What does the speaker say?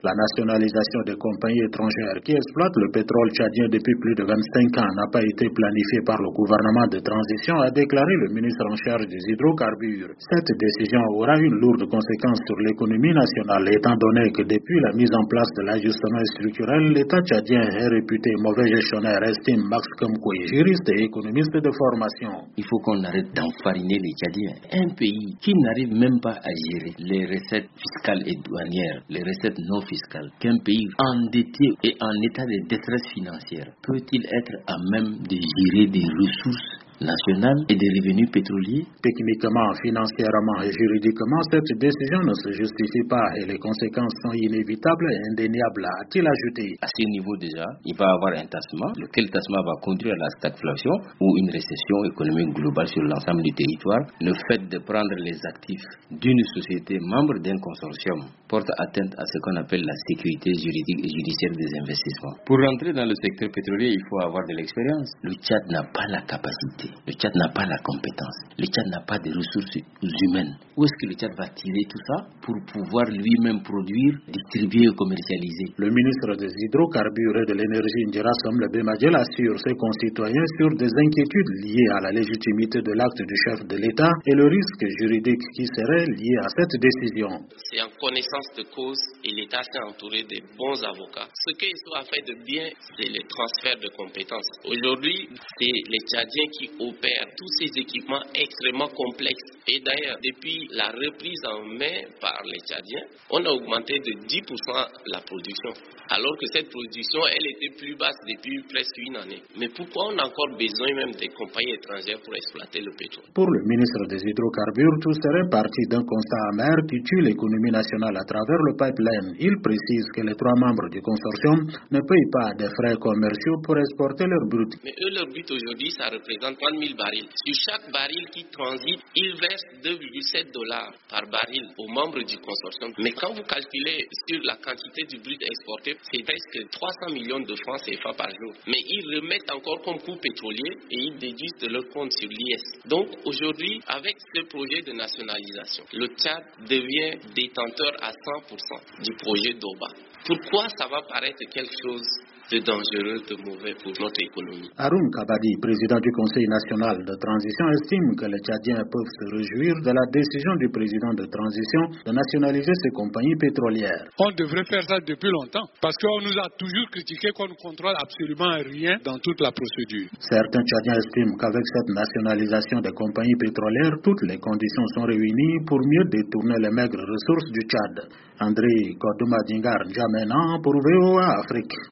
La nationalisation des compagnies étrangères qui exploitent le pétrole tchadien depuis plus de 25 ans n'a pas été planifiée par le gouvernement de transition, a déclaré le ministre en charge des hydrocarbures. Cette décision aura une lourde conséquence sur l'économie nationale, étant donné que depuis la mise en place de l'ajustement structurel, l'État tchadien est réputé mauvais gestionnaire, estime Max Kamkoui, juriste et économiste de formation. Il faut qu'on arrête d'enfariner les Tchadiens. Un pays qui n'arrive même pas à gérer les recettes fiscales et douanières, les recettes non fiscales, qu'un pays endetté et en état de détresse financière, peut-il être à même de gérer des ressources nationales et des revenus pétroliers? Techniquement, financièrement et juridiquement, cette décision ne se justifie pas et les conséquences sont inévitables et indéniables, a-t-il ajouté. À ce niveau déjà, il va y avoir un tassement, lequel tassement va conduire à la stagflation ou une récession économique globale sur l'ensemble du territoire. Le fait de prendre les actifs d'une société membre d'un consortium porte atteinte à ce qu'on appelle la sécurité juridique et judiciaire des investissements. Pour rentrer dans le secteur pétrolier, il faut avoir de l'expérience. Le Tchad n'a pas la capacité. Le Tchad n'a pas la compétence. Le Tchad n'a pas de ressources humaines. Où est-ce que le Tchad va tirer tout ça pour pouvoir lui-même produire, distribuer et commercialiser? Le ministre des hydrocarbures et de l'énergie, Ndjera Samle Bemadjel, assure ses concitoyens sur des inquiétudes liées à la légitimité de l'acte du chef de l'État et le risque juridique qui serait lié à cette décision. C'est en connaissance de cause et l'État s'est entouré de bons avocats. Ce qu'ils ont fait de bien, c'est le transfert de compétences. Aujourd'hui, c'est les Tchadiens qui opèrent tous ces équipements extrêmement complexes. Et d'ailleurs, depuis la reprise en main par les Tchadiens, on a augmenté de 10% la production. Alors que cette production, elle était plus basse depuis presque une année. Mais pourquoi on a encore besoin même des compagnies étrangères pour exploiter le pétrole? Pour le ministre des hydrocarbures, tout serait parti d'un constat amer qui tue l'économie nationale à travers le pipeline. Il précise que les 3 membres du consortium ne payent pas des frais commerciaux pour exporter leur brut. Mais eux, leur but aujourd'hui, ça représente 30 000 barils. Sur chaque baril qui transite, ils versent $2,7 par baril aux membres du consortium. Mais quand vous calculez sur la quantité du brut exporté, c'est presque 300 millions de francs CFA par jour. Mais ils remettent encore comme coût pétrolier et ils déduisent de leur compte sur l'IS. Donc aujourd'hui, avec ce projet de nationalisation, le Tchad devient détenteur à 100% du projet d'Oba. Pourquoi ça va paraître quelque chose de dangereux, de mauvais pour notre économie? Haroun Kabadi, président du Conseil national de transition, estime que les Tchadiens peuvent se réjouir de la décision du président de transition de nationaliser ces compagnies pétrolières. On devrait faire ça depuis longtemps parce qu'on nous a toujours critiqué qu'on ne contrôle absolument rien dans toute la procédure. Certains Tchadiens estiment qu'avec cette nationalisation des compagnies pétrolières, toutes les conditions sont réunies pour mieux détourner les maigres ressources du Tchad. André Kodouma Djingar N'Djamena pour VOA Afrique.